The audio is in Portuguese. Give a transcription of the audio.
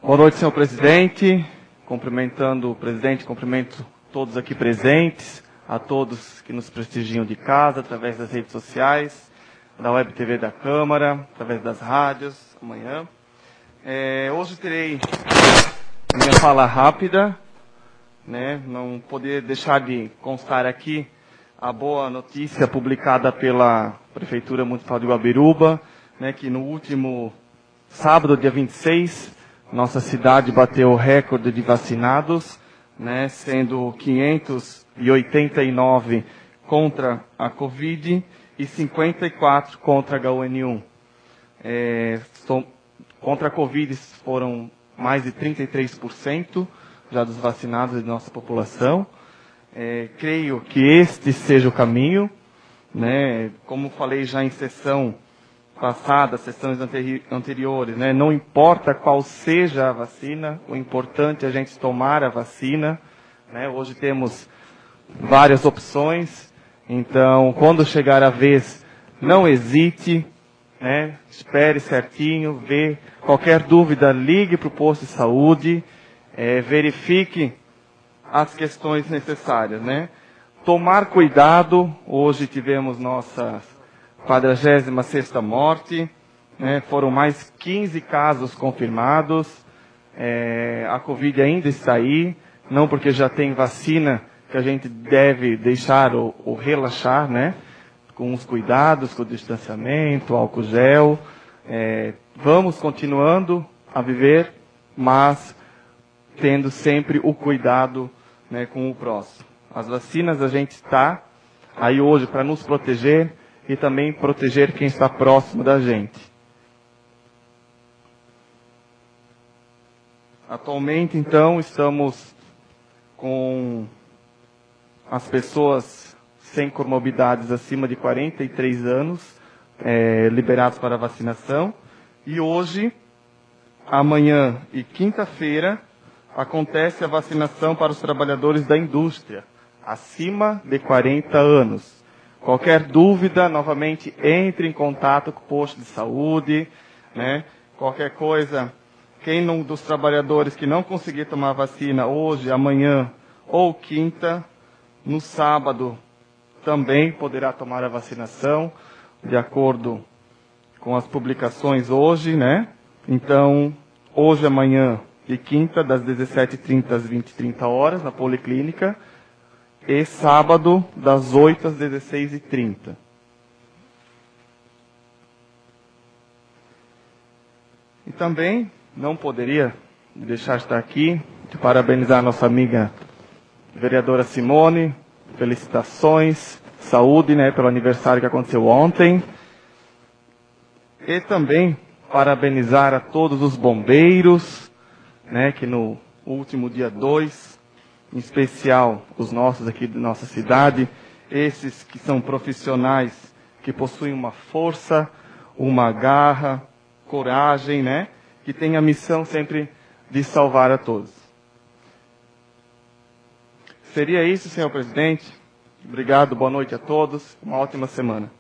Boa noite, senhor presidente. Cumprimentando o presidente, cumprimento todos aqui presentes, a todos que nos prestigiam de casa, através das redes sociais, da Web TV da Câmara, através das rádios, amanhã. Hoje terei minha fala rápida, né? Não poder deixar de constar aqui a boa notícia publicada pela Prefeitura Municipal de Guabiruba, né, que no último sábado, dia 26, nossa cidade bateu o recorde de vacinados, né, sendo 589 contra a Covid e 54 contra a H1N1. Contra a Covid foram mais de 33% já dos vacinados de nossa população. Creio que este seja o caminho, né? Como falei já em sessão passada, sessões anteriores, né? Não importa qual seja a vacina, o importante é a gente tomar a vacina, né? Hoje temos várias opções, então quando chegar a vez, não hesite, né? Espere certinho, vê qualquer dúvida, ligue para o posto de saúde, verifique as questões necessárias, né? Tomar cuidado, hoje tivemos nossa 46ª morte, né? Foram mais 15 casos confirmados, a Covid ainda está aí, não porque já tem vacina que a gente deve deixar ou relaxar, né? Com os cuidados, com o distanciamento, álcool gel, vamos continuando a viver, mas tendo sempre o cuidado, né, com o próximo. As vacinas a gente está aí hoje para nos proteger e também proteger quem está próximo da gente. Atualmente, então, estamos com as pessoas sem comorbidades acima de 43 anos liberados para vacinação. E hoje, amanhã e quinta-feira, acontece a vacinação para os trabalhadores da indústria, acima de 40 anos. Qualquer dúvida, novamente, entre em contato com o posto de saúde, né? Qualquer coisa, quem dos trabalhadores que não conseguir tomar vacina hoje, amanhã ou quinta, no sábado também poderá tomar a vacinação, de acordo com as publicações hoje, né? Então, hoje, amanhã e quinta, das 17h30 às 20h30, na Policlínica, e sábado, das 8 às 16h30. E também não poderia deixar de estar aqui, de parabenizar a nossa amiga vereadora Simone, felicitações, saúde, né, pelo aniversário que aconteceu ontem, e também parabenizar a todos os bombeiros, né, que no último dia 2, em especial os nossos aqui da nossa cidade, esses que são profissionais, que possuem uma força, uma garra, coragem, né, que têm a missão sempre de salvar a todos. Seria isso, senhor presidente. Obrigado, boa noite a todos, uma ótima semana.